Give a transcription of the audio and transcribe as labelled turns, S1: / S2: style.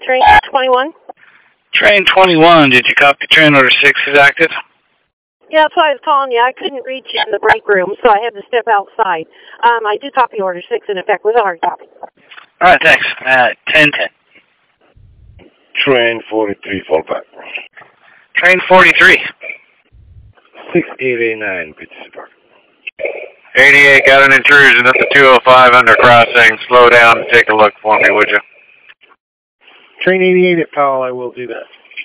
S1: Train 21?
S2: Train 21, did you copy train order 6 is active?
S1: Yeah, that's why I was calling you. I couldn't reach you in the break room, so I had to step outside. I did copy order 6 in effect with a hard copy.
S2: Alright, thanks. 10-10.
S3: Train 43, fall back.
S2: Train 43.
S3: 6889, Pittsburgh.
S2: 88, got an intrusion at the 205 under crossing. Slow down and take a look for me, would you?
S3: Train 88 at Powell, I will do that.